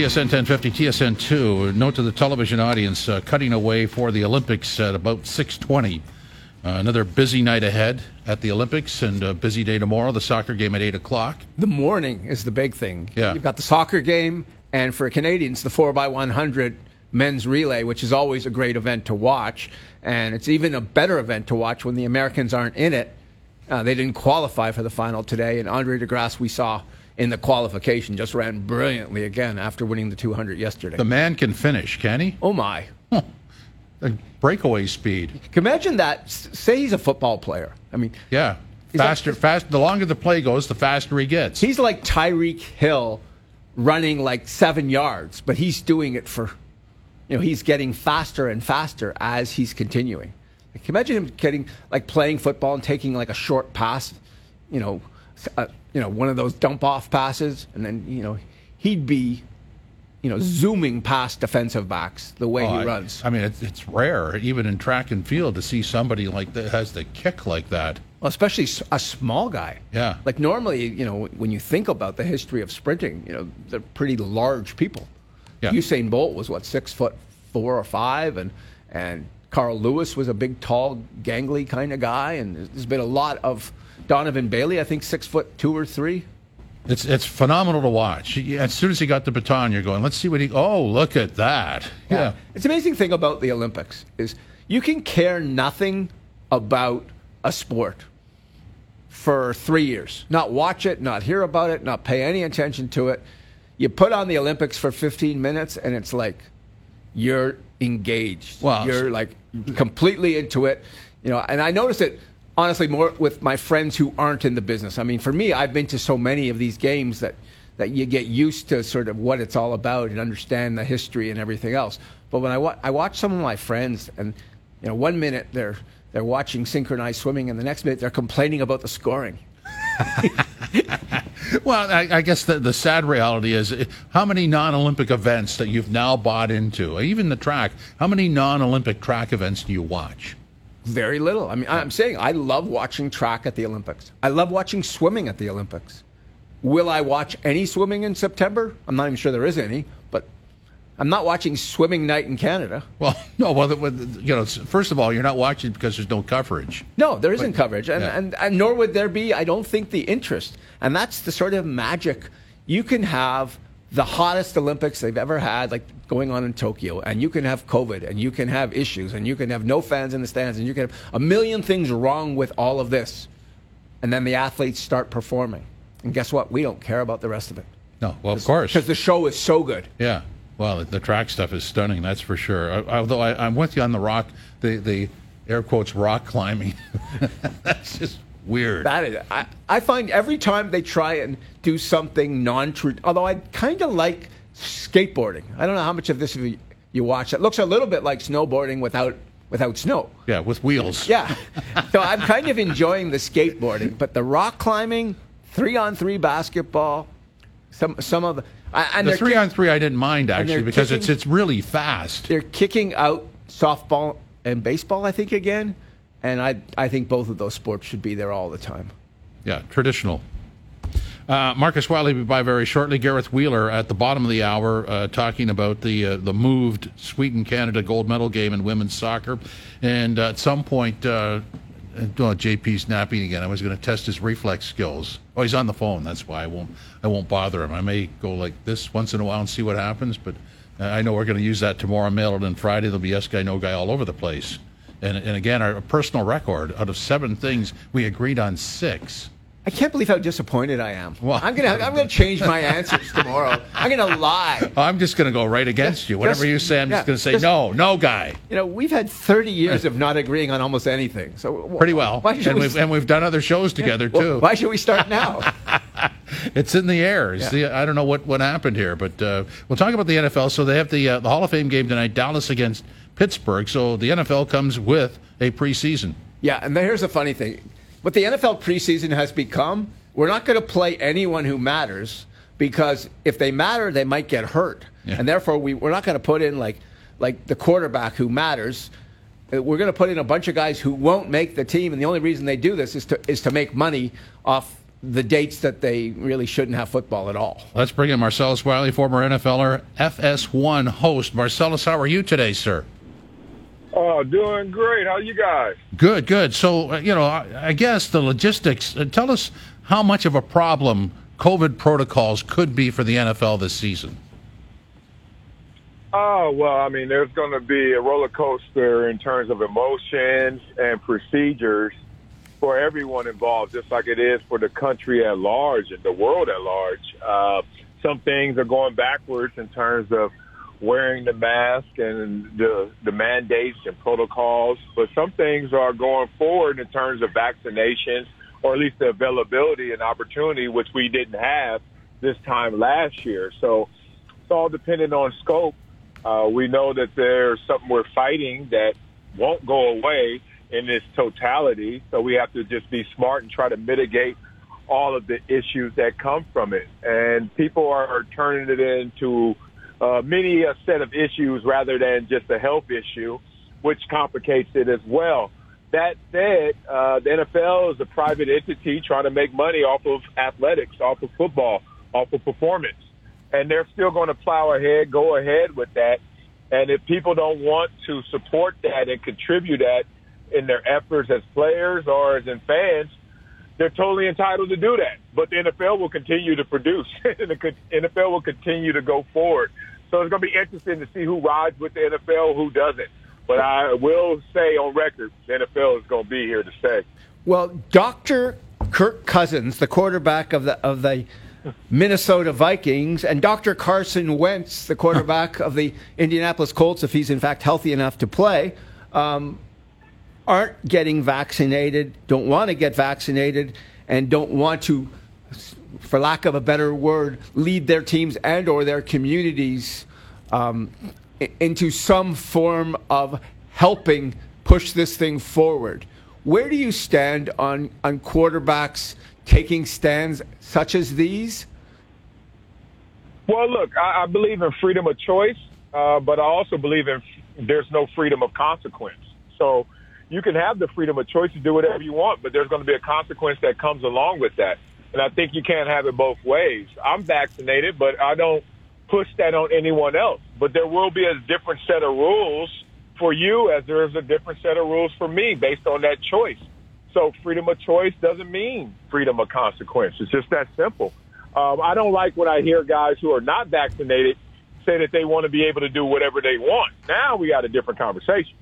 TSN 1050, TSN 2. Note to the television audience, cutting away for the Olympics at about 6:20. Another busy night ahead at the Olympics and a busy day tomorrow. The soccer game at 8 o'clock. The morning is the big thing. Yeah. You've got the soccer game, and for Canadians, the 4x100 men's relay, which is always a great event to watch. And it's even a better event to watch when the Americans aren't in it. They didn't qualify for the final today, and Andre DeGrasse, we saw in the qualification, just ran brilliantly again after winning the 200 yesterday. The man can finish, can he? Oh, my. The breakaway speed. Can you imagine that? Say he's a football player. I mean, yeah. Faster. The longer the play goes, the faster he gets. He's like Tyreek Hill running like 7 yards, but he's doing it for, he's getting faster and faster as he's continuing. Like, can you imagine him getting, playing football and taking a short pass, one of those dump-off passes, and then, he'd be, zooming past defensive backs the way he runs. I mean, it's rare, even in track and field, to see somebody like that has the kick like that. Well, especially a small guy. Yeah. Like normally, when you think about the history of sprinting, they're pretty large people. Yeah. Usain Bolt was 6'4" or 5", and Carl Lewis was a big, tall, gangly kind of guy, and there's been a lot of Donovan Bailey, I think 6'2" or 3". It's phenomenal to watch. As soon as he got the baton, you're going, let's see what oh, look at that. Yeah. It's an amazing thing about the Olympics is you can care nothing about a sport for 3 years. Not watch it, not hear about it, not pay any attention to it. You put on the Olympics for 15 minutes, and it's like you're engaged. Wow. You're completely into it. And I noticed it, honestly, more with my friends who aren't in the business. I mean, for me, I've been to so many of these games that you get used to sort of what it's all about and understand the history and everything else. But when I watch some of my friends, and 1 minute they're watching synchronized swimming, and the next minute they're complaining about the scoring. Well, I guess the sad reality is how many non-Olympic events that you've now bought into, even the track, how many non-Olympic track events do you watch? Very little. I mean, I'm saying I love watching track at the Olympics. I love watching swimming at the Olympics. Will I watch any swimming in September? I'm not even sure there is any, but I'm not watching swimming night in Canada. Well, no. Well, first of all, you're not watching because there's no coverage. No, there isn't coverage, and nor would there be, I don't think, the interest. And that's the sort of magic. You can have the hottest Olympics they've ever had, like going on in Tokyo, and you can have COVID, and you can have issues, and you can have no fans in the stands, and you can have a million things wrong with all of this. And then the athletes start performing. And guess what? We don't care about the rest of it. No, well, of course. Because the show is so good. Yeah. Well, the track stuff is stunning, that's for sure. Although I'm with you on the rock, the air quotes rock climbing. That's just weird. That is, I find every time they try and do something non-traditional, although I kind of like skateboarding. I don't know how much of this you watch. It looks a little bit like snowboarding without snow. Yeah, with wheels. Yeah. So I'm kind of enjoying the skateboarding, but the rock climbing, 3-on-3 basketball, some of the... And the 3-on-3 I didn't mind, actually, because it's really fast. They're kicking out softball and baseball, I think, again. And I think both of those sports should be there all the time. Yeah, traditional. Marcus Wiley will be by very shortly. Gareth Wheeler at the bottom of the hour talking about the moved Sweden-Canada gold medal game in women's soccer. And at some point... JP's napping again. I was going to test his reflex skills. Oh, he's on the phone. That's why I won't bother him. I may go like this once in a while and see what happens, but I know we're going to use that tomorrow. Mail it in Friday. There'll be yes guy, no guy all over the place. And again, our personal record, out of 7 things, we agreed on 6. I can't believe how disappointed I am. Well, I'm gonna change my answers tomorrow. I'm gonna lie. I'm just gonna go right against you. Whatever you say, I'm just gonna say no guy. We've had 30 years of not agreeing on almost anything. So pretty well. And we've done other shows together too. Why should we start now? It's in the air. I don't know what happened here, but we'll talk about the NFL. So they have the Hall of Fame game tonight, Dallas against Pittsburgh. So the NFL comes with a preseason. Yeah, and here's the funny thing. What the NFL preseason has become, we're not going to play anyone who matters, because if they matter, they might get hurt. Yeah. And therefore, we're not going to put in like the quarterback who matters. We're going to put in a bunch of guys who won't make the team, and the only reason they do this is to make money off the dates that they really shouldn't have football at all. Let's bring in Marcellus Wiley, former NFLer, FS1 host. Marcellus, how are you today, sir? Oh, doing great. How you guys? Good, good. So, I guess the logistics, tell us how much of a problem COVID protocols could be for the NFL this season. Oh, well, I mean, there's going to be a roller coaster in terms of emotions and procedures for everyone involved, just like it is for the country at large and the world at large. Some things are going backwards in terms of wearing the mask and the mandates and protocols, but some things are going forward in terms of vaccinations, or at least the availability and opportunity, which we didn't have this time last year. So it's all dependent on scope. We know that there's something we're fighting that won't go away in its totality, so we have to just be smart and try to mitigate all of the issues that come from it. And people are turning it into many a set of issues rather than just a health issue, which complicates it as well. That said, the NFL is a private entity trying to make money off of athletics, off of football, off of performance. And they're still going to plow ahead, go ahead with that. And if people don't want to support that and contribute that in their efforts as players or as in fans, they're totally entitled to do that. But the NFL will continue to produce, and the NFL will continue to go forward. So it's going to be interesting to see who rides with the NFL, who doesn't. But I will say on record, the NFL is going to be here to stay. Well, Dr. Kirk Cousins, the quarterback of the Minnesota Vikings, and Dr. Carson Wentz, the quarterback of the Indianapolis Colts, if he's in fact healthy enough to play, aren't getting vaccinated, don't want to get vaccinated, and don't want to, for lack of a better word, lead their teams and or their communities into some form of helping push this thing forward. Where do you stand on quarterbacks taking stands such as these? Well, look, I believe in freedom of choice, but I also believe in there's no freedom of consequence. So you can have the freedom of choice to do whatever you want, but there's going to be a consequence that comes along with that. And I think you can't have it both ways. I'm vaccinated, but I don't push that on anyone else. But there will be a different set of rules for you as there is a different set of rules for me based on that choice. So freedom of choice doesn't mean freedom of consequence. It's just that simple. I don't like when I hear guys who are not vaccinated say that they want to be able to do whatever they want. Now we got a different conversation.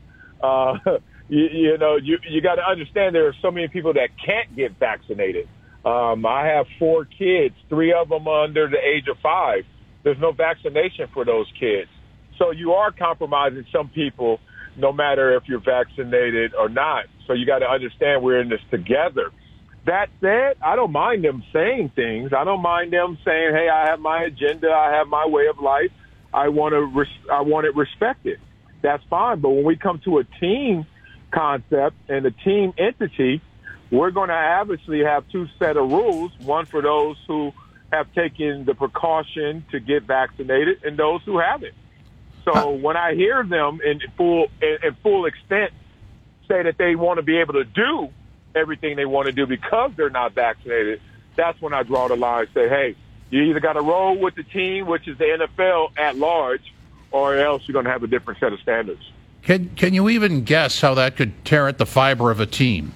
You got to understand there are so many people that can't get vaccinated. I have 4 kids, 3 of them under the age of 5. There's no vaccination for those kids. So you are compromising some people no matter if you're vaccinated or not. So you got to understand we're in this together. That said, I don't mind them saying things. I don't mind them saying, hey, I have my agenda. I have my way of life. I want it respected. That's fine. But when we come to a team concept and a team entity, we're going to obviously have 2 set of rules, one for those who have taken the precaution to get vaccinated and those who haven't. So when I hear them in full extent say that they want to be able to do everything they want to do because they're not vaccinated, that's when I draw the line and say, hey, you either got to roll with the team, which is the NFL at large, or else you're going to have a different set of standards. Can you even guess how that could tear at the fiber of a team?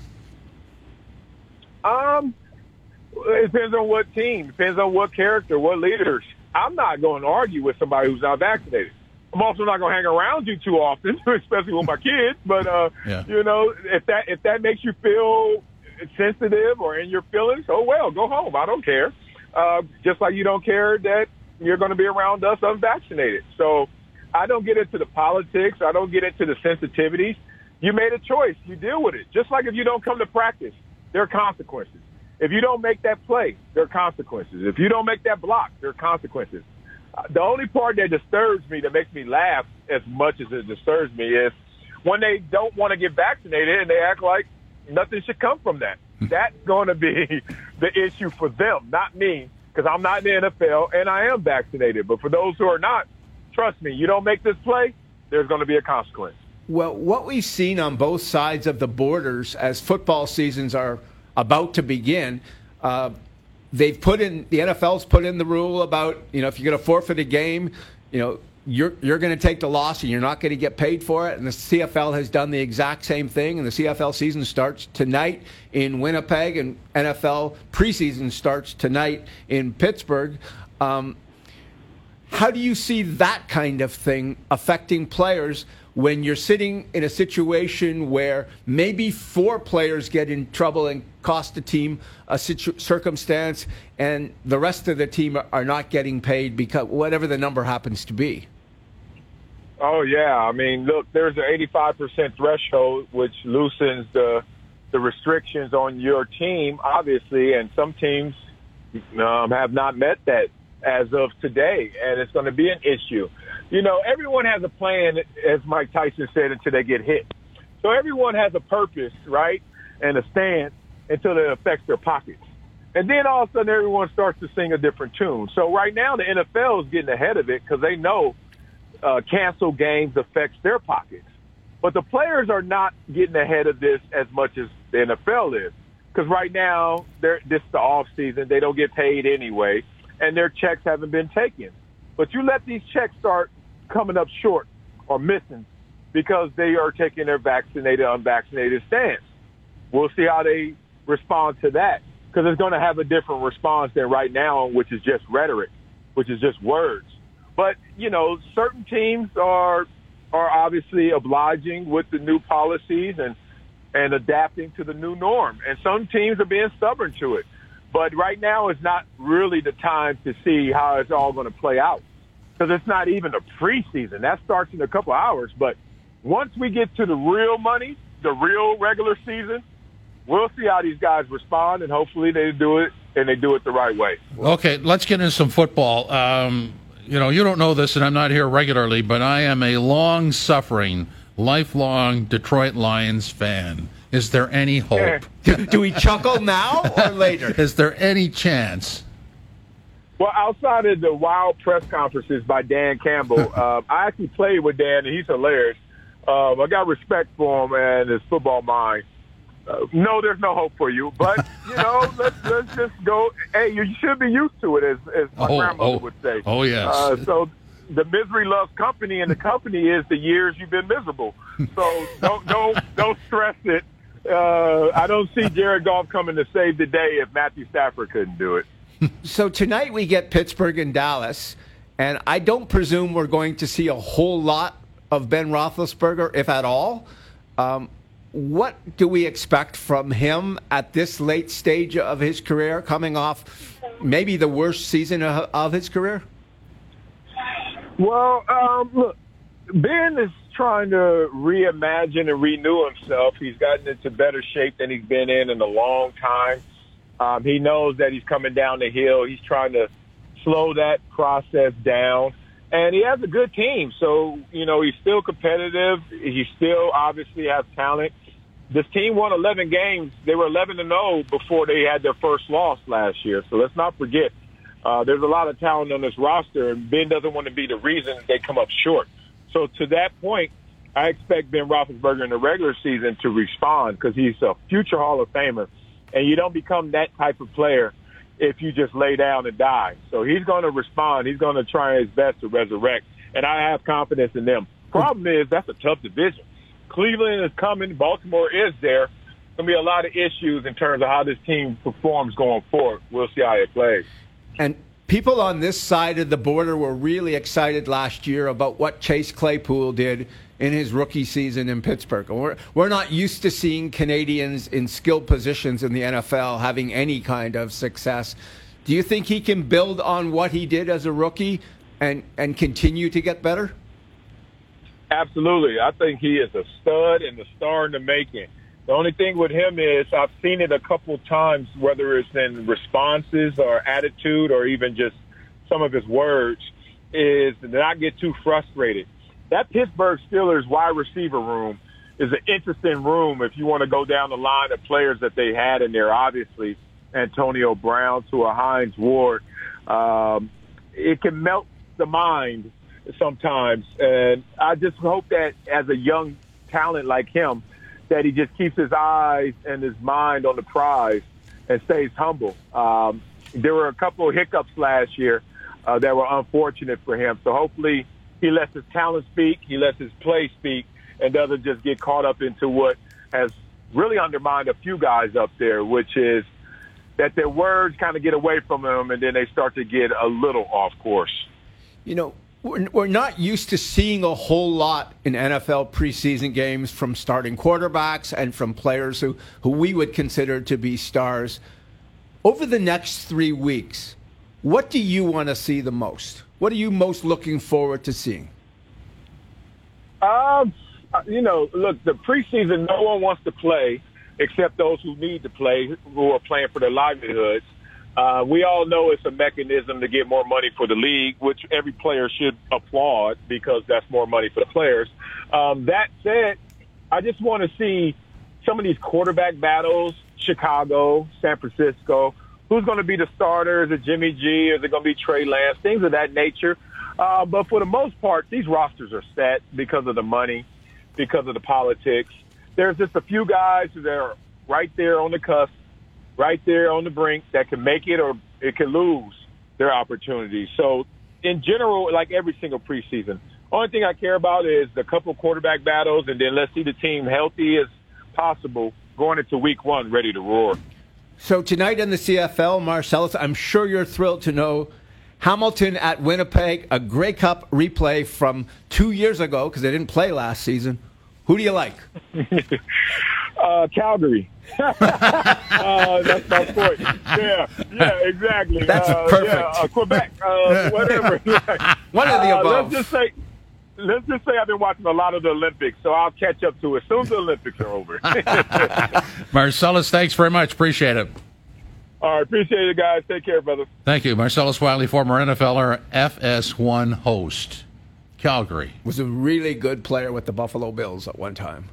It depends on what team, depends on what character, what leaders. I'm not going to argue with somebody who's not vaccinated. I'm also not going to hang around you too often, especially with my kids. But if that makes you feel sensitive or in your feelings, oh well, go home. I don't care. Just like you don't care that you're going to be around us unvaccinated. So I don't get into the politics. I don't get into the sensitivities. You made a choice. You deal with it. Just like if you don't come to practice, there are consequences. If you don't make that play, there are consequences. If you don't make that block, there are consequences. The only part that disturbs me, that makes me laugh as much as it disturbs me, is when they don't want to get vaccinated and they act like nothing should come from that. That's going to be the issue for them, not me, because I'm not in the NFL and I am vaccinated. But for those who are not, trust me, you don't make this play, there's going to be a consequence. Well, what we've seen on both sides of the borders as football seasons are about to begin, the NFL's put in the rule about, if you're going to forfeit a game, you're going to take the loss and you're not going to get paid for it. And the CFL has done the exact same thing. And the CFL season starts tonight in Winnipeg, and NFL preseason starts tonight in Pittsburgh. How do you see that kind of thing affecting players when you're sitting in a situation where maybe 4 players get in trouble and cost the team a circumstance, and the rest of the team are not getting paid because whatever the number happens to be? Oh, yeah. I mean, look, there's an 85% threshold, which loosens the restrictions on your team, obviously, and some teams have not met that as of today, and it's going to be an issue. Everyone has a plan, as Mike Tyson said, until they get hit. So everyone has a purpose, right, and a stance until it affects their pockets. And then all of a sudden everyone starts to sing a different tune. So right now the NFL is getting ahead of it because they know canceled games affects their pockets. But the players are not getting ahead of this as much as the NFL is, because right now this is the off season. They don't get paid anyway, and their checks haven't been taken. But you let these checks start coming up short or missing because they are taking their vaccinated, unvaccinated stance. We'll see how they respond to that, because it's going to have a different response than right now, which is just rhetoric, which is just words. But, certain teams are obviously obliging with the new policies and adapting to the new norm. And some teams are being stubborn to it. But right now is not really the time to see how it's all going to play out, because it's not even a preseason. That starts in a couple hours. But once we get to the real money, the real regular season, we'll see how these guys respond, and hopefully they do it, and they do it the right way. Okay, let's get into some football. You don't know this, and I'm not here regularly, but I am a long-suffering, lifelong Detroit Lions fan. Is there any hope? Do we chuckle now or later? Is there any chance? Well, outside of the wild press conferences by Dan Campbell, I actually played with Dan, and he's hilarious. I got respect for him and his football mind. No, there's no hope for you. But, let's just go. Hey, you should be used to it, as my grandmother would say. Oh, yes. So the misery loves company, and the company is the years you've been miserable. So don't stress it. I don't see Jared Goff coming to save the day if Matthew Stafford couldn't do it. So tonight we get Pittsburgh and Dallas, and I don't presume we're going to see a whole lot of Ben Roethlisberger, if at all. What do we expect from him at this late stage of his career, coming off maybe the worst season of his career? Well, look, Ben is trying to reimagine and renew himself. He's gotten into better shape than he's been in a long time. He knows that he's coming down the hill. He's trying to slow that process down. And he has a good team. So, he's still competitive. He still obviously has talent. This team won 11 games. They were 11-0 before they had their first loss last year. So let's not forget, there's a lot of talent on this roster, and Ben doesn't want to be the reason they come up short. So to that point, I expect Ben Roethlisberger in the regular season to respond, because he's a future Hall of Famer. And you don't become that type of player if you just lay down and die. So he's going to respond. He's going to try his best to resurrect. And I have confidence in them. Problem is, that's a tough division. Cleveland is coming. Baltimore is there. There's going to be a lot of issues in terms of how this team performs going forward. We'll see how it plays. And people on this side of the border were really excited last year about what Chase Claypool did in his rookie season in Pittsburgh. We're not used to seeing Canadians in skilled positions in the NFL having any kind of success. Do you think he can build on what he did as a rookie and continue to get better? Absolutely. I think he is a stud and a star in the making. The only thing with him is I've seen it a couple times, whether it's in responses or attitude or even just some of his words, is to not get too frustrated. That Pittsburgh Steelers wide receiver room is an interesting room if you want to go down the line of players that they had in there. Obviously, Antonio Brown to a Hines Ward. It can melt the mind sometimes. And I just hope that as a young talent like him, that he just keeps his eyes and his mind on the prize and stays humble. there were a couple of hiccups last year that were unfortunate for him. So hopefully he lets his talent speak, he lets his play speak, and doesn't just get caught up into what has really undermined a few guys up there, which is that their words kind of get away from them and then they start to get a little off course. You know, we're not used to seeing a whole lot in NFL preseason games from starting quarterbacks and from players who we would consider to be stars. Over the next 3 weeks, what do you want to see the most? What are you most looking forward to seeing? You know, look, the preseason, no one wants to play except those who need to play, who are playing for their livelihoods. We all know it's a mechanism to get more money for the league, which every player should applaud because that's more money for the players. That said, I just want to see some of these quarterback battles, Chicago, San Francisco. Who's going to be the starter? Is it Jimmy G? Is it going to be Trey Lance? Things of that nature. But for the most part, these rosters are set because of the money, because of the politics. There's just a few guys that are right there on the cusp, right there on the brink that can make it or it can lose their opportunities. So in general, like every single preseason, only thing I care about is the couple quarterback battles, and then let's see the team healthy as possible going into week 1, ready to roar. So tonight in the CFL, Marcellus, I'm sure you're thrilled to know Hamilton at Winnipeg, a Grey Cup replay from 2 years ago because they didn't play last season. Who do you like? Calgary. That's my point. Yeah, exactly. That's perfect. Quebec, whatever. One of the above. Let's just say I've been watching a lot of the Olympics, so I'll catch up to it as soon as the Olympics are over. Marcellus, thanks very much. Appreciate it. All right, appreciate it, guys. Take care, brother. Thank you. Marcellus Wiley, former NFLer, FS1 host. Calgary. Was a really good player with the Buffalo Bills at one time.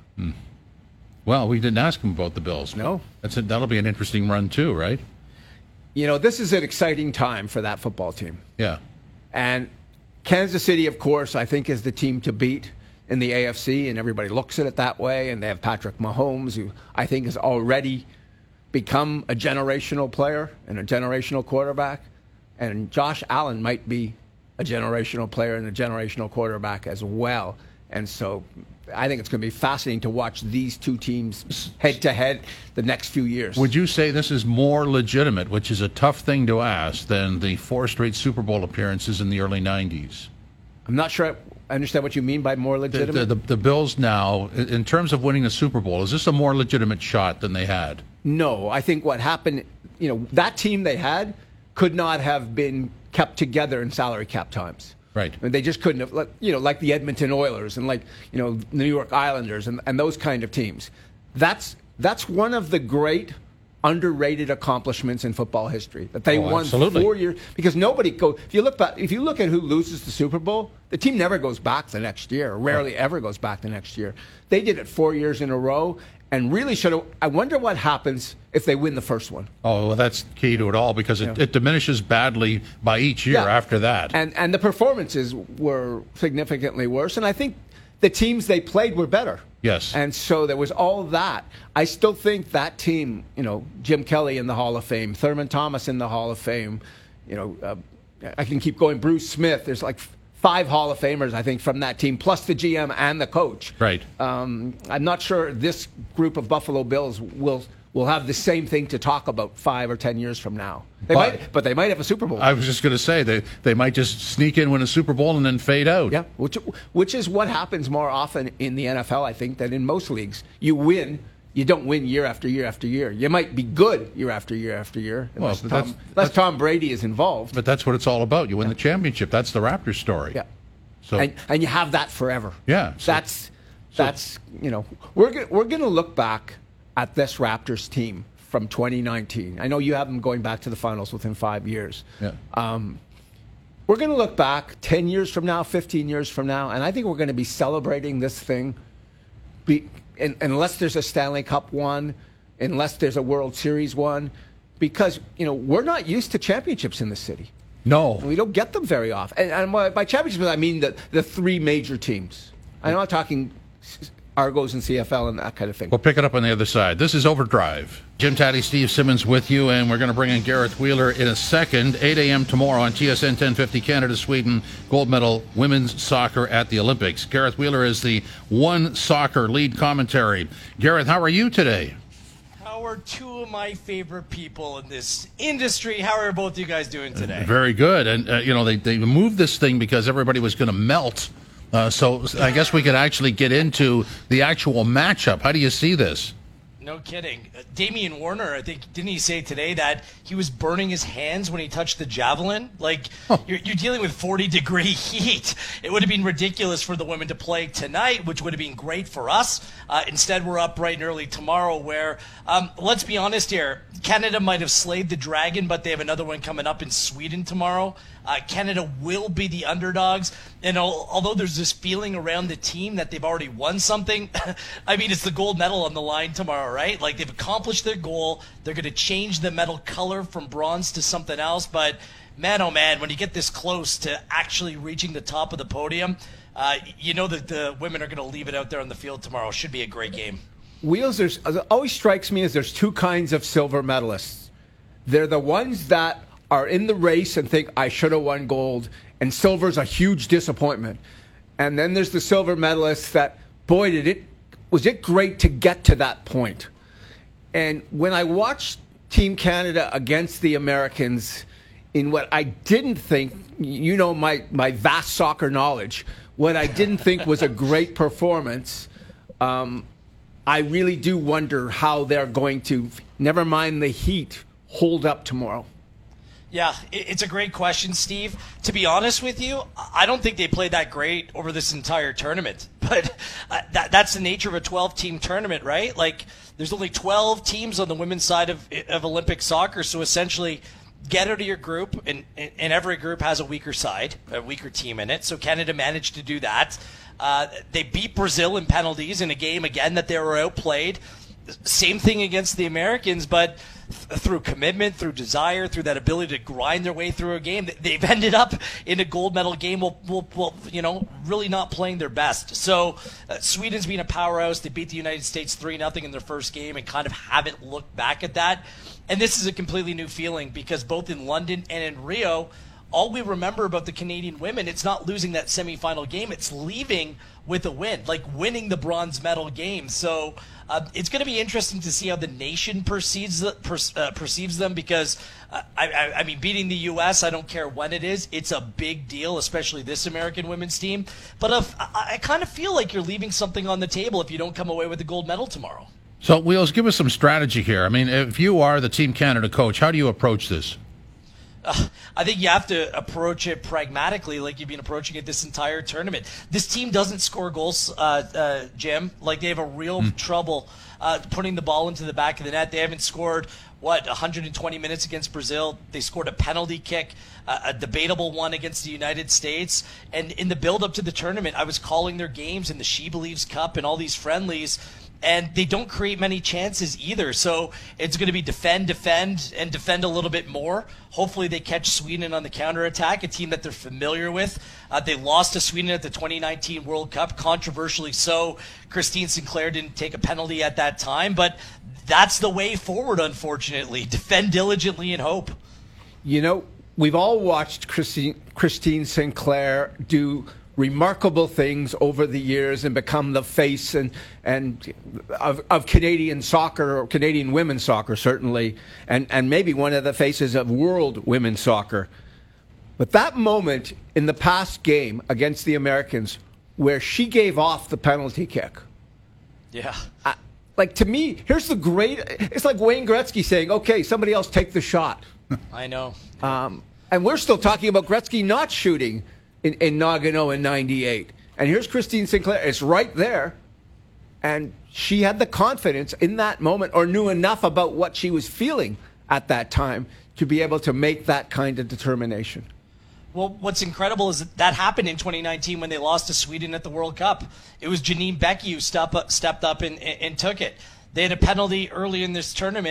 Well, we didn't ask him about the Bills. No. That'll be an interesting run, too, right? You know, this is an exciting time for that football team. Yeah. And Kansas City, of course, I think is the team to beat in the AFC, and everybody looks at it that way. And they have Patrick Mahomes, who I think has already become a generational player and a generational quarterback. And Josh Allen might be a generational player and a generational quarterback as well. And so I think it's going to be fascinating to watch these two teams head-to-head the next few years. Would you say this is more legitimate, which is a tough thing to ask, than the 4 straight Super Bowl appearances in the early 90s? I'm not sure I understand what you mean by more legitimate. The Bills now, in terms of winning the Super Bowl, is this a more legitimate shot than they had? No. I think what happened, that team they had could not have been kept together in salary cap times. Right. I mean, they just couldn't have, like the Edmonton Oilers and the New York Islanders and those kind of teams. That's one of the great underrated accomplishments in football history that they won absolutely. 4 years, because nobody go. If you look at who loses the Super Bowl, the team never goes back the next year. Rarely ever goes back the next year. They did it 4 years in a row. And really should have. I wonder what happens if they win the first one. Oh, well, that's key to it all, because it diminishes badly by each year after that. And the performances were significantly worse. And I think the teams they played were better. Yes. And so there was all that. I still think that team, Jim Kelly in the Hall of Fame, Thurman Thomas in the Hall of Fame, I can keep going, Bruce Smith. There's like 5 Hall of Famers, I think, from that team, plus the GM and the coach. Right. I'm not sure this group of Buffalo Bills will have the same thing to talk about 5 or 10 years from now. But they might have a Super Bowl. I was just going to say, they might just sneak in, win a Super Bowl, and then fade out. Yeah, which is what happens more often in the NFL, I think, than in most leagues. You win. You don't win year after year after year. You might be good year after year after year, unless Tom Brady is involved. But that's what it's all about. You win the championship. That's the Raptors story. Yeah. So and you have that forever. Yeah. That's we're going to look back at this Raptors team from 2019. I know you have them going back to the finals within 5 years. Yeah. We're going to look back 10 years from now, 15 years from now, and I think we're going to be celebrating this thing. Unless there's a Stanley Cup won, unless there's a World Series won, because we're not used to championships in the city. No, we don't get them very often. And by championships, I mean the 3 major teams. I'm not talking Argos and CFL and that kind of thing. We'll pick it up on the other side. This is Overdrive. Jim Taddy, Steve Simmons with you, and we're going to bring in Gareth Wheeler in a second. 8 a.m. tomorrow on TSN 1050, Canada, Sweden, gold medal women's soccer at the Olympics. Gareth Wheeler is the One Soccer lead commentary. Gareth, how are you today? How are two of my favorite people in this industry? How are both of you guys doing today? Very good. And, they moved this thing because everybody was going to melt. So I guess we could actually get into the actual matchup. How do you see this? No kidding. Damian Warner, I think, didn't he say today that he was burning his hands when he touched the javelin? Like, you're dealing with 40-degree heat. It would have been ridiculous for the women to play tonight, which would have been great for us. Instead, we're up bright and early tomorrow where, let's be honest here, Canada might have slayed the dragon, but they have another one coming up in Sweden tomorrow. Canada will be the underdogs. And although there's this feeling around the team that they've already won something, I mean, it's the gold medal on the line tomorrow, right? Like, they've accomplished their goal. They're going to change the medal color from bronze to something else. But, man, oh, man, when you get this close to actually reaching the top of the podium, you know that the women are going to leave it out there on the field tomorrow. Should be a great game. Wheels, it always strikes me as there's two kinds of silver medalists. They're the ones that are in the race and think, I should have won gold, and silver's a huge disappointment. And then there's the silver medalists that, boy, was it great to get to that point. And when I watched Team Canada against the Americans in what I didn't think, my vast soccer knowledge, what I didn't think was a great performance, I really do wonder how they're going to, never mind the heat, hold up tomorrow. Yeah, it's a great question, Steve. To be honest with you, I don't think they played that great over this entire tournament. But that's the nature of a 12-team tournament, right? Like, there's only 12 teams on the women's side of Olympic soccer, so essentially get out of your group, and every group has a weaker side, a weaker team in it. So Canada managed to do that. They beat Brazil in penalties in a game, again, that they were outplayed. Same thing against the Americans, but through commitment, through desire, through that ability to grind their way through a game, they've ended up in a gold medal game really not playing their best. So Sweden's been a powerhouse. They beat the United States 3-0 in their first game and kind of haven't looked back at that. And this is a completely new feeling because both in London and in Rio, all we remember about the Canadian women, it's not losing that semifinal game. It's leaving with a win, like winning the bronze medal game. So it's going to be interesting to see how the nation perceives them because, I mean, beating the U.S., I don't care when it is, it's a big deal, especially this American women's team. But I kind of feel like you're leaving something on the table if you don't come away with the gold medal tomorrow. So, Wheels, give us some strategy here. I mean, if you are the Team Canada coach, how do you approach this? I think you have to approach it pragmatically like you've been approaching it this entire tournament. This team doesn't score goals, Jim. Like, they have a real trouble putting the ball into the back of the net. They haven't scored, 120 minutes against Brazil. They scored a penalty kick, a debatable one against the United States. And in the build-up to the tournament, I was calling their games in the She Believes Cup and all these friendlies, and they don't create many chances either. So it's going to be defend, and defend a little bit more. Hopefully they catch Sweden on the counterattack, a team that they're familiar with. They lost to Sweden at the 2019 World Cup, controversially so. Christine Sinclair didn't take a penalty at that time, but that's the way forward, unfortunately. Defend diligently and hope. You know, we've all watched Christine Sinclair do remarkable things over the years and become the face of Canadian soccer, or Canadian women's soccer certainly, and maybe one of the faces of world women's soccer. But that moment in the past game against the Americans where she gave off the penalty kick. Yeah. Like, to me, here's the great, it's like Wayne Gretzky saying, okay, somebody else take the shot. I know. And we're still talking about Gretzky not shooting in Nagano in 98. And here's Christine Sinclair. It's right there. And she had the confidence in that moment, or knew enough about what she was feeling at that time to be able to make that kind of determination. Well, what's incredible is that happened in 2019 when they lost to Sweden at the World Cup. It was Janine Beckie who stepped up and took it. They had a penalty early in this tournament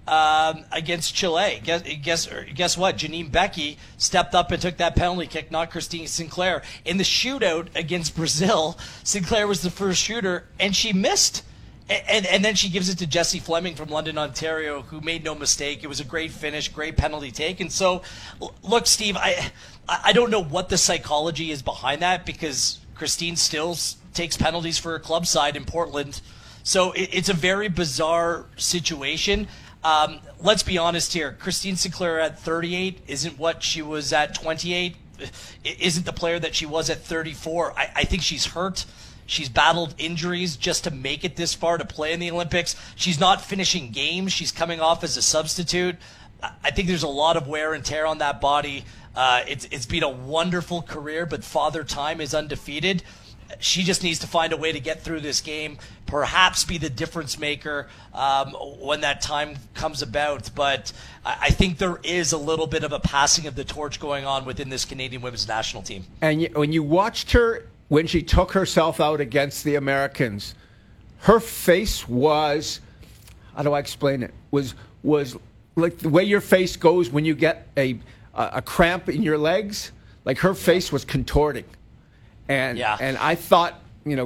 against Chile. Guess what? Janine Becky stepped up and took that penalty kick, not Christine Sinclair. In the shootout against Brazil, Sinclair was the first shooter, and she missed. And then she gives it to Jessie Fleming from London, Ontario, who made no mistake. It was a great finish, great penalty take. And so, look, Steve, I don't know what the psychology is behind that, because Christine Stills takes penalties for her club side in Portland. So it's a very bizarre situation. Let's be honest here. Christine Sinclair at 38 isn't what she was at 28. Isn't the player that she was at 34. I think she's hurt. She's battled injuries just to make it this far to play in the Olympics. She's not finishing games. She's coming off as a substitute. I think there's a lot of wear and tear on that body. It's been a wonderful career, but Father Time is undefeated. She just needs to find a way to get through this game, perhaps be the difference maker when that time comes about. But I think there is a little bit of a passing of the torch going on within this Canadian women's national team. And when you watched her, when she took herself out against the Americans, her face was, how do I explain it, was like the way your face goes when you get a cramp in your legs. Like her face was contorting. And I thought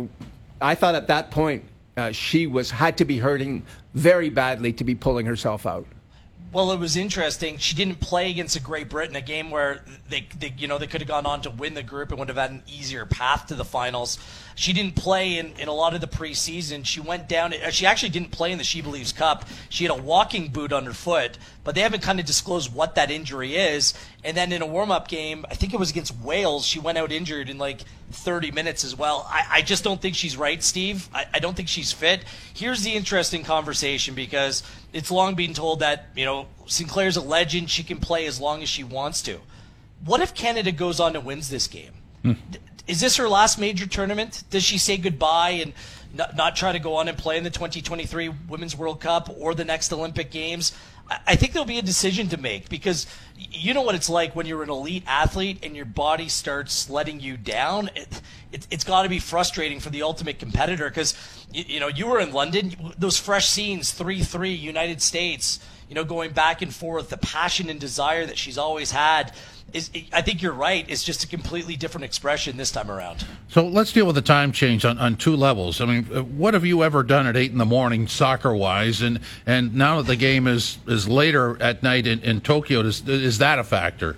at that point she had to be hurting very badly to be pulling herself out. Well, it was interesting. She didn't play against Great Britain, a game where they could have gone on to win the group and would have had an easier path to the finals. She didn't play in a lot of the preseason. She went down. She actually didn't play in the She Believes Cup. She had a walking boot on her foot, but they haven't kind of disclosed what that injury is. And then in a warm-up game, I think it was against Wales, she went out injured in like 30 minutes as well. I just don't think she's right, Steve. I don't think she's fit. Here's the interesting conversation, because it's long been told that, Sinclair's a legend. She can play as long as she wants to. What if Canada goes on and wins this game? Is this her last major tournament? Does she say goodbye and not try to go on and play in the 2023 Women's World Cup or the next Olympic Games? I think there'll be a decision to make, because you know what it's like when you're an elite athlete and your body starts letting you down. It's got to be frustrating for the ultimate competitor, because you were in London, those fresh scenes, 3-3 United States, going back and forth, the passion and desire that she's always had. I think you're right. It's just a completely different expression this time around. So let's deal with the time change on two levels. I mean, what have you ever done at 8 a.m. soccer-wise? And now that the game is later at night in Tokyo, is that a factor?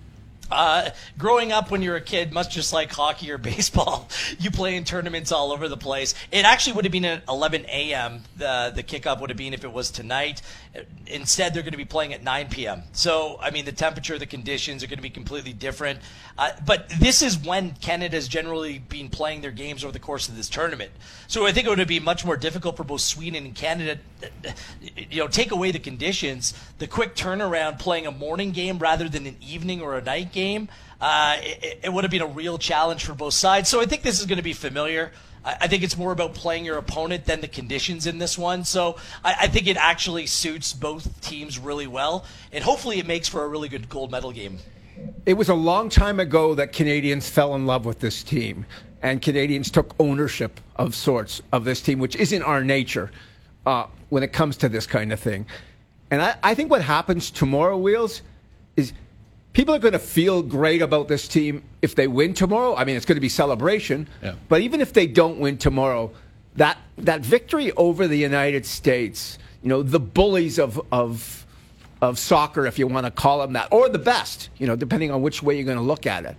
Growing up when you're a kid, much just like hockey or baseball, you play in tournaments all over the place. It actually would have been at 11 a.m. The kickoff would have been if it was tonight. Instead, they're going to be playing at 9 p.m. So, the temperature, the conditions are going to be completely different. But this is when Canada's generally been playing their games over the course of this tournament. So I think it would be much more difficult for both Sweden and Canada. Take away the conditions, the quick turnaround, playing a morning game rather than an evening or a night game. It would have been a real challenge for both sides. So I think this is going to be familiar. I think it's more about playing your opponent than the conditions in this one. So I think it actually suits both teams really well, and hopefully it makes for a really good gold medal game. It was a long time ago that Canadians fell in love with this team, and Canadians took ownership of sorts of this team, which isn't our nature when it comes to this kind of thing. And I think what happens tomorrow, Wheels, is people are going to feel great about this team if they win tomorrow. It's going to be celebration. Yeah. But even if they don't win tomorrow, that victory over the United States, the bullies of soccer, if you want to call them that, or the best, depending on which way you're going to look at it.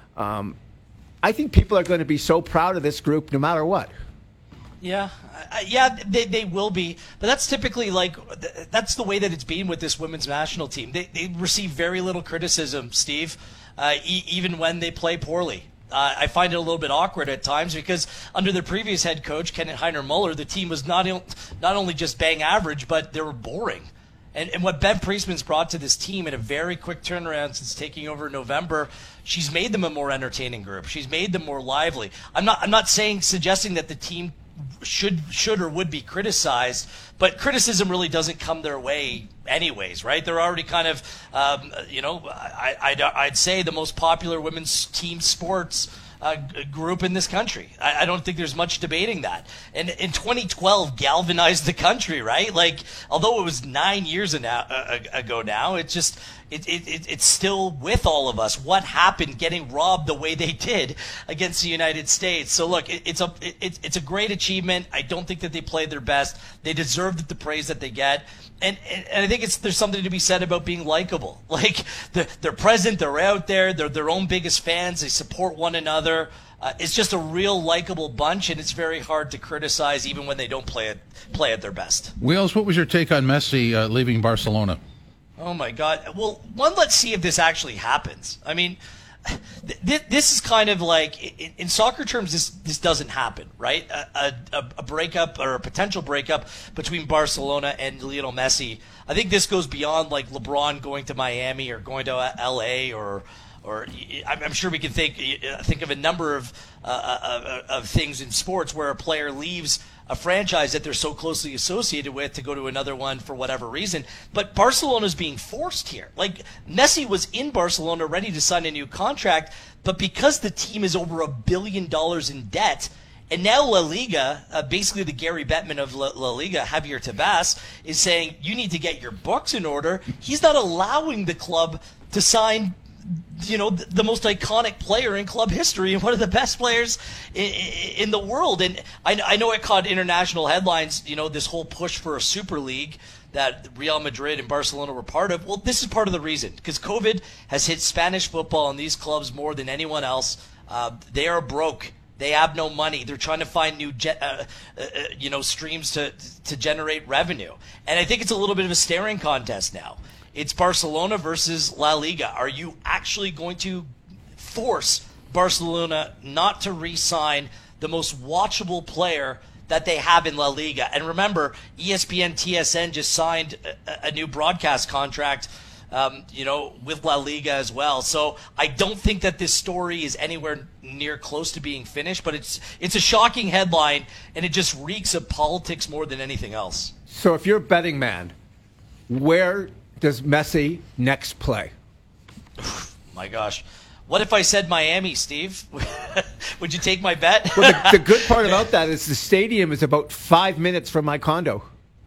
I think people are going to be so proud of this group no matter what. Yeah, they will be. But that's typically that's the way that it's been with this women's national team. They receive very little criticism, Steve, even when they play poorly. I find it a little bit awkward at times, because under their previous head coach, Kenneth Heiner-Muller, the team was not only just bang average, but they were boring. And what Bev Priestman's brought to this team in a very quick turnaround since taking over in November, she's made them a more entertaining group. She's made them more lively. I'm not suggesting that the team should or would be criticized, but criticism really doesn't come their way anyways, right? They're already kind of, I'd say the most popular women's team sports group in this country. I don't think there's much debating that. And in 2012 galvanized the country, right? Like, although it was 9 years ago now, it's just it's still with all of us. What happened getting robbed the way they did against the United States? So look, it's a great achievement. I don't think that they played their best. They deserve the praise that they get. And I think there's something to be said about being likable. Like, they're present, they're out there, they're their own biggest fans, they support one another. It's just a real likable bunch, and it's very hard to criticize even when they don't play at their best. Wheels, what was your take on Messi leaving Barcelona? Oh my God! Well, let's see if this actually happens. I mean, this is kind of like, in soccer terms, this doesn't happen, right? A breakup or a potential breakup between Barcelona and Lionel Messi. I think this goes beyond like LeBron going to Miami or going to LA or I'm sure we can think of a number of things in sports where a player leaves a franchise that they're so closely associated with to go to another one for whatever reason. But Barcelona's being forced here. Like, Messi was in Barcelona ready to sign a new contract, but because the team is over $1 billion in debt, and now La Liga, basically the Gary Bettman of La Liga, Javier Tebas, is saying you need to get your books in order. He's not allowing the club to sign, you know, the most iconic player in club history and one of the best players in the world. And I know it caught international headlines, you know, this whole push for a Super League that Real Madrid and Barcelona were part of. Well, this is part of the reason, because COVID has hit Spanish football and these clubs more than anyone else. They are broke. They have no money. They're trying to find new, streams to generate revenue. And I think it's a little bit of a staring contest now. It's Barcelona versus La Liga. Are you actually going to force Barcelona not to re-sign the most watchable player that they have in La Liga? And remember, ESPN TSN just signed a new broadcast contract, with La Liga as well. So I don't think that this story is anywhere near close to being finished, but it's a shocking headline, and it just reeks of politics more than anything else. So if you're a betting man, where does Messi next play? My gosh. What if I said Miami, Steve? Would you take my bet? Well, the good part about that is the stadium is about 5 minutes from my condo.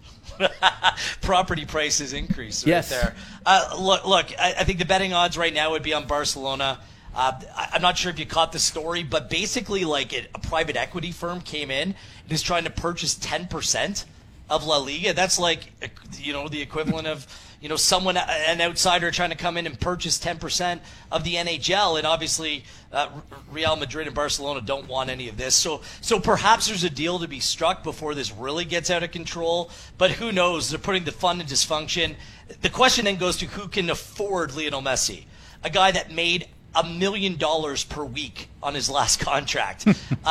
Property prices increase right yes. there. Look, I think the betting odds right now would be on Barcelona. I'm not sure if you caught the story, but basically like a private equity firm came in and is trying to purchase 10% of La Liga. That's like, the equivalent of, an outsider trying to come in and purchase 10% of the NHL. And obviously, Real Madrid and Barcelona don't want any of this. So perhaps there's a deal to be struck before this really gets out of control. But who knows? They're putting the fun in dysfunction. The question then goes to who can afford Lionel Messi, a guy that made $1 million per week on his last contract.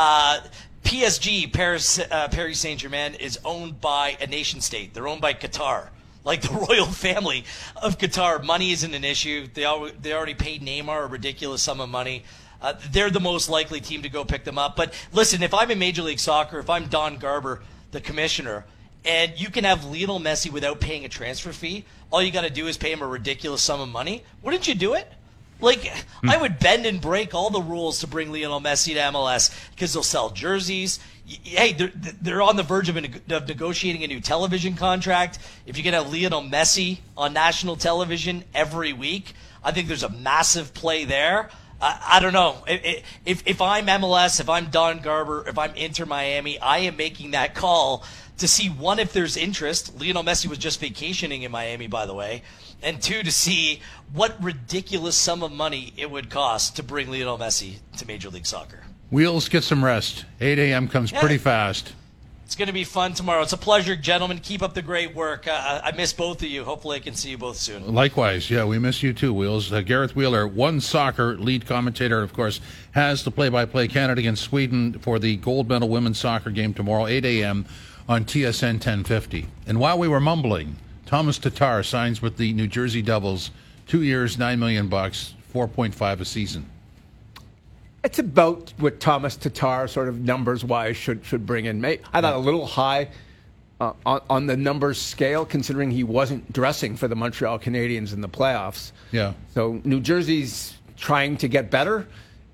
PSG, Paris Saint-Germain, is owned by a nation state. They're owned by Qatar. Like the royal family of Qatar. Money isn't an issue. They already paid Neymar a ridiculous sum of money. They're the most likely team to go pick them up. But listen, if I'm in Major League Soccer, if I'm Don Garber, the commissioner, and you can have Lionel Messi without paying a transfer fee, all you got to do is pay him a ridiculous sum of money, wouldn't you do it? Like, I would bend and break all the rules to bring Lionel Messi to MLS because they'll sell jerseys. Hey, they're on the verge of negotiating a new television contract. If you can have Lionel Messi on national television every week, I think there's a massive play there. I don't know. If I'm MLS, if I'm Don Garber, if I'm Inter Miami, I am making that call to see, one, if there's interest. Lionel Messi was just vacationing in Miami, by the way. And two, to see what ridiculous sum of money it would cost to bring Lionel Messi to Major League Soccer. Wheels, get some rest. 8 a.m. comes pretty fast. It's going to be fun tomorrow. It's a pleasure, gentlemen. Keep up the great work. I miss both of you. Hopefully I can see you both soon. Likewise. Yeah, we miss you too, Wheels. Gareth Wheeler, One Soccer lead commentator, of course, has the play-by-play Canada against Sweden for the gold medal women's soccer game tomorrow, 8 a.m. on TSN 1050. And while we were mumbling, Thomas Tatar signs with the New Jersey Devils, 2 years, $9 million, 4.5 a season. It's about what Thomas Tatar, sort of numbers-wise, should bring in. I thought a little high on the numbers scale, considering he wasn't dressing for the Montreal Canadiens in the playoffs. Yeah. So New Jersey's trying to get better,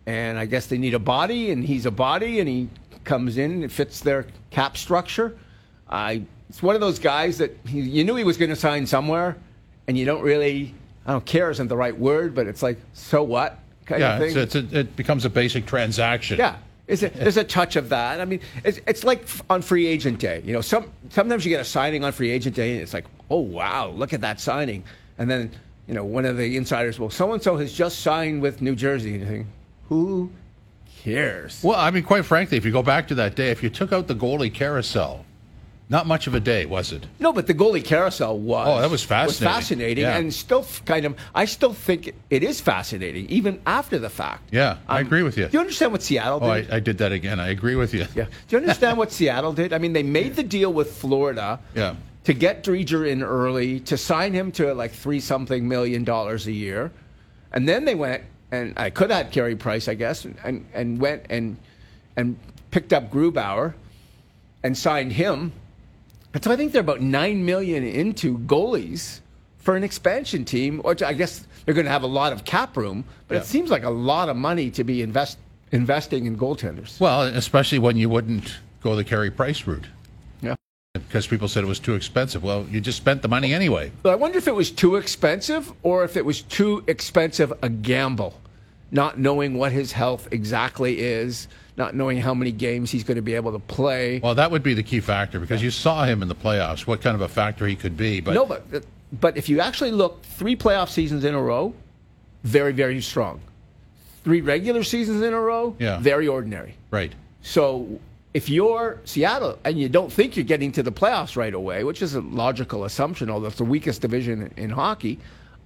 and I guess they need a body, and he's a body, and he comes in and fits their cap structure. It's one of those guys that you knew he was going to sign somewhere, and you don't really, I don't care isn't the right word, but it's like, so what kind of thing. It becomes a basic transaction. Yeah. There's a touch of that. I mean, it's like on free agent day. You know, sometimes you get a signing on free agent day, and it's like, oh, wow, look at that signing. And then, you know, one of the insiders, well, so-and-so has just signed with New Jersey. And you think, who cares? Well, I mean, quite frankly, if you go back to that day, if you took out the goalie carousel, not much of a day, was it? No, but the goalie carousel was. Oh, that was fascinating. Was fascinating, yeah. And still I still think it is fascinating, even after the fact. Yeah, I agree with you. Do you understand what Seattle did? Oh, I did that again. I agree with you. Yeah. Do you understand what Seattle did? I mean, they made the deal with Florida. Yeah. To get Dreger in early, to sign him to like $3-something million a year, and then they went and I could have had Carey Price, I guess, and went and picked up Grubauer and signed him. And so I think they're about $9 million into goalies for an expansion team, which I guess they're going to have a lot of cap room, but it seems like a lot of money to be investing in goaltenders. Well, especially when you wouldn't go the Carey Price route. Yeah. Because people said it was too expensive. Well, you just spent the money anyway. But I wonder if it was too expensive or if it was too expensive a gamble, not knowing what his health exactly is, not knowing how many games he's going to be able to play. Well, that would be the key factor because you saw him in the playoffs, what kind of a factor he could be. But no, but if you actually look 3 playoff seasons in a row, very, very strong. 3 regular seasons in a row, very ordinary. Right. So if you're Seattle and you don't think you're getting to the playoffs right away, which is a logical assumption, although it's the weakest division in hockey,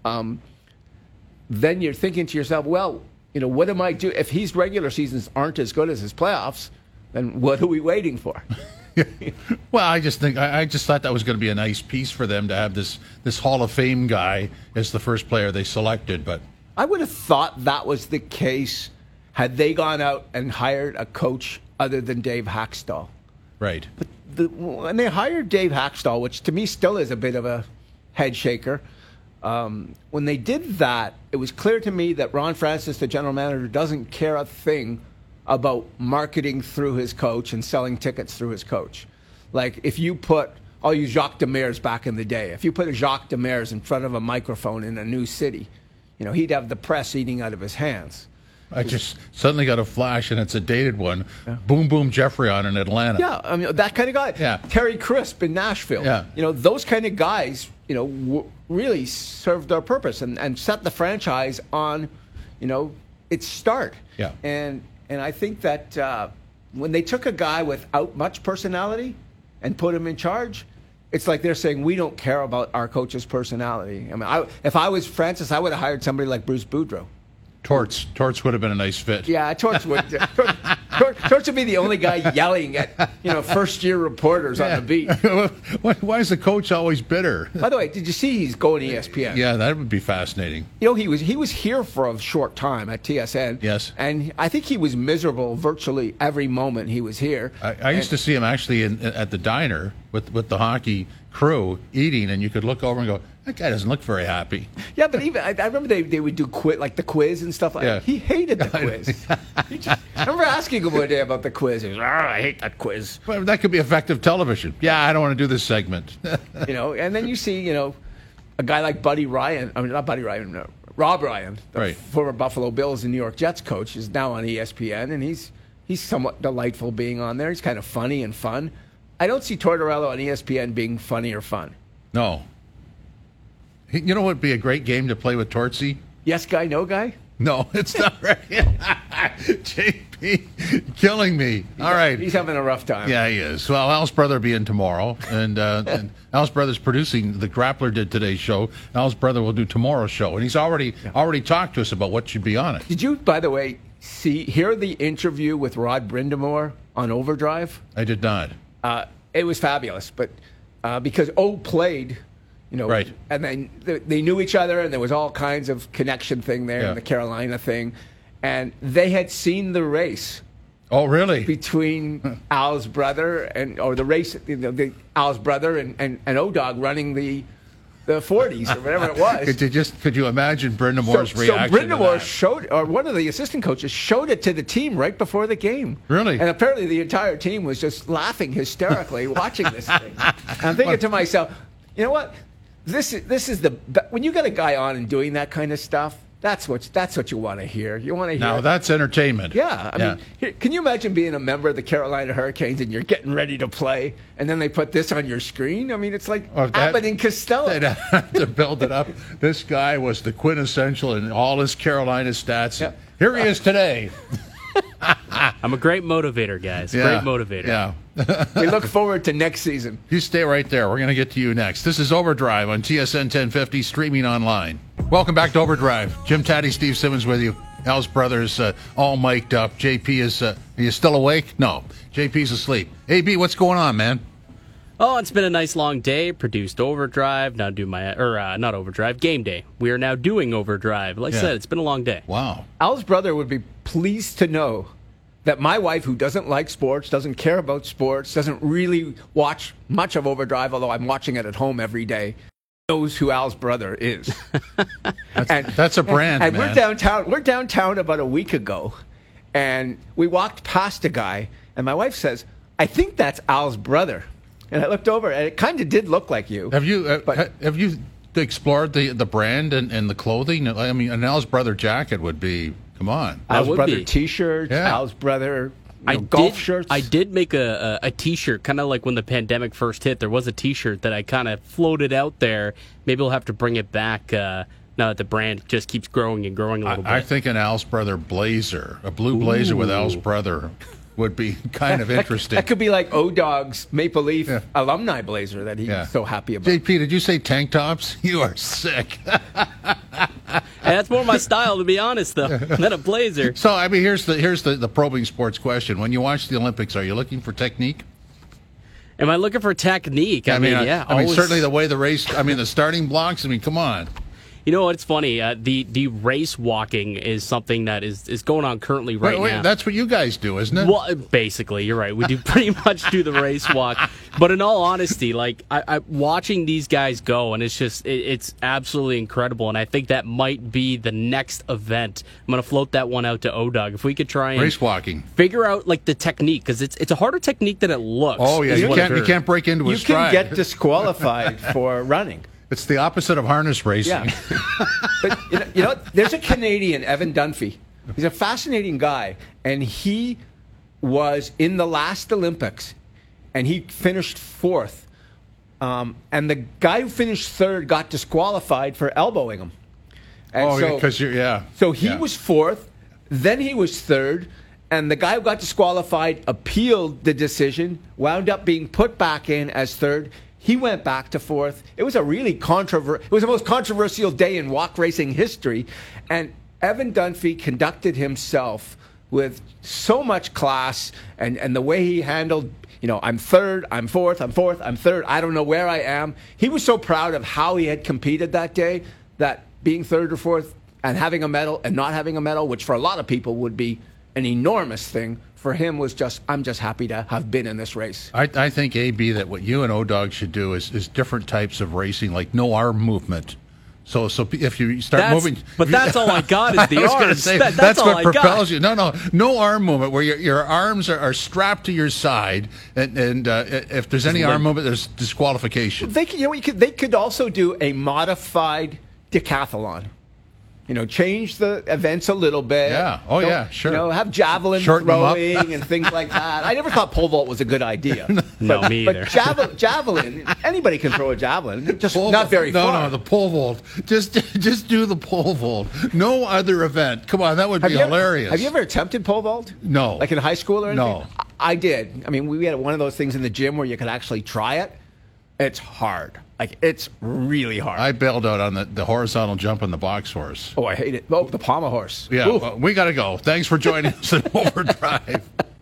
then you're thinking to yourself, well, you know, what am I do if his regular seasons aren't as good as his playoffs? Then what are we waiting for? Well, I just thought that was going to be a nice piece for them to have this Hall of Fame guy as the first player they selected. But I would have thought that was the case had they gone out and hired a coach other than Dave Hackstall. Right. But when they hired Dave Hackstall, which to me still is a bit of a head shaker, when they did that, it was clear to me that Ron Francis, the general manager, doesn't care a thing about marketing through his coach and selling tickets through his coach. Like if you put, I'll use Jacques Demers back in the day. If you put a Jacques Demers in front of a microphone in a new city, you know, he'd have the press eating out of his hands. I just suddenly got a flash, and it's a dated one. Yeah. Boom Boom Jeffrey on in Atlanta. Yeah, I mean, that kind of guy. Yeah. Terry Crisp in Nashville. Yeah. You know, those kind of guys, you know, really served their purpose and set the franchise on, you know, its start. Yeah. And I think that when they took a guy without much personality and put him in charge, it's like they're saying, we don't care about our coach's personality. I mean, if I was Francis, I would have hired somebody like Bruce Boudreau. Torts would have been a nice fit. Yeah, Torts would. Torts would be the only guy yelling at, you know, first-year reporters on the beat. Why is the coach always bitter? By the way, did you see he's going to ESPN? Yeah, that would be fascinating. You know, he was here for a short time at TSN. Yes. And I think he was miserable virtually every moment he was here. I used to see him actually at the diner with the hockey crew eating, and you could look over and go, that guy doesn't look very happy. Yeah, but even I remember they would do the quiz and stuff like that. He hated the quiz. I remember asking him one day about the quiz. He was, I hate that quiz. Well, that could be effective television. Yeah, I don't want to do this segment. You know, and then you see, you know, a guy like Buddy Ryan. I mean, not Buddy Ryan. No, Rob Ryan, the former Buffalo Bills and New York Jets coach, is now on ESPN, and he's somewhat delightful being on there. He's kind of funny and fun. I don't see Tortorella on ESPN being funny or fun. No. You know what would be a great game to play with Tortsy? Yes guy, no guy? No, it's not right. JP, killing me. All right. He's having a rough time. Yeah, he is. Well, Al's brother will be in tomorrow, and Al's brother's producing. The Grappler did today's show. Al's brother will do tomorrow's show, and he's already talked to us about what should be on it. Did you, by the way, hear the interview with Rod Brindamore on Overdrive? I did not. It was fabulous, but because O played, you know, right. And then they knew each other, and there was all kinds of connection thing there, and the Carolina thing, and they had seen the race. Oh, really? Between Al's brother Al's brother and O-Dog running the the 40s or whatever it was. Could you imagine Brindamore's reaction? So Brindamore to that? showed, or one of the assistant coaches showed it to the team right before the game. Really? And apparently the entire team was just laughing hysterically watching this thing. And I'm thinking to myself, you know what? This is when you got a guy on and doing that kind of stuff. That's what you want to hear. You want to hear. Now that's entertainment. Yeah, I mean, can you imagine being a member of the Carolina Hurricanes and you're getting ready to play, and then they put this on your screen? I mean, it's like Abbott and Costello. They'd have to build it up. This guy was the quintessential in all his Carolina stats. Yep. Here he is today. I'm a great motivator, guys. Yeah. Great motivator. Yeah. We look forward to next season. You stay right there. We're going to get to you next. This is Overdrive on TSN 1050, streaming online. Welcome back to Overdrive. Jim Taddy, Steve Simmons with you. Al's brother's all mic'd up. JP is, are you still awake? No. JP's asleep. AB, what's going on, man? Oh, it's been a nice long day. Produced Overdrive. Now do not Overdrive, Game Day. We are now doing Overdrive. Like I said, it's been a long day. Wow. Al's brother would be pleased to know that my wife, who doesn't like sports, doesn't care about sports, doesn't really watch much of Overdrive, although I'm watching it at home every day, knows who Al's brother is. That's a brand, and man. We're downtown about a week ago, and we walked past a guy, and my wife says, "I think that's Al's brother." And I looked over, and it kind of did look like you. Have you explored the brand and the clothing? I mean, an Al's brother jacket would be. Come on. Al's would brother be. T-shirts, Yeah. Al's brother golf shirts. I did make a T-shirt, kind of like when the pandemic first hit. There was a T-shirt that I kind of floated out there. Maybe we'll have to bring it back now that the brand just keeps growing and growing a little bit. I think an Al's brother blazer, a blue blazer with Al's brother, would be kind of interesting. That could be like O-Dog's Maple Leaf alumni blazer that he's so happy about. JP, did you say tank tops? You are sick. Hey, that's more my style, to be honest, though, than a blazer. So, I mean, here's the probing sports question. When you watch the Olympics, are you looking for technique? Am I looking for technique? I mean, always. Certainly the way the race, the starting blocks, come on. You know, it's funny. The race walking is something that is going on currently right now. That's what you guys do, isn't it? Well, basically, you're right. We do pretty much do the race walk. But in all honesty, like I watching these guys go, and it's absolutely incredible. And I think that might be the next event. I'm going to float that one out to O-Dog. If we could try and race walking, figure out like the technique, because it's a harder technique than it looks. Oh yeah, you can't break into a stride. You can get disqualified for running. It's the opposite of harness racing. Yeah. But you know, there's a Canadian, Evan Dunphy. He's a fascinating guy, and he was in the last Olympics, and he finished fourth. And the guy who finished third got disqualified for elbowing him. And So he was fourth, then he was third, and the guy who got disqualified appealed the decision, wound up being put back in as third. He went back to fourth. It was a really it was the most controversial day in walk racing history. And Evan Dunphy conducted himself with so much class, and the way he handled, I'm third, I'm fourth, I'm fourth, I'm third, I don't know where I am. He was so proud of how he had competed that day that being third or fourth and having a medal and not having a medal, which for a lot of people would be an enormous thing, for him was I'm just happy to have been in this race. I think, AB, that what you and O-Dog should do is different types of racing, like no arm movement. So if you start moving... But that's all I got is the arms. That's what propels you. No arm movement, where your arms are strapped to your side, and if there's any arm movement, there's disqualification. They could also do a modified decathlon. Change the events a little bit. Yeah. Oh, yeah, sure. Have javelin throwing and things like that. I never thought pole vault was a good idea. No, me either. But javelin, anybody can throw a javelin, just not very far. No, the pole vault. Just do the pole vault. No other event. Come on, that would be hilarious. Have you ever attempted pole vault? No. Like in high school or anything? No. I did. I mean, we had one of those things in the gym where you could actually try it. It's hard. Like, it's really hard. I bailed out on the horizontal jump on the box horse. Oh, I hate it. Oh, the pommel horse. Yeah, well, we got to go. Thanks for joining us in Overdrive.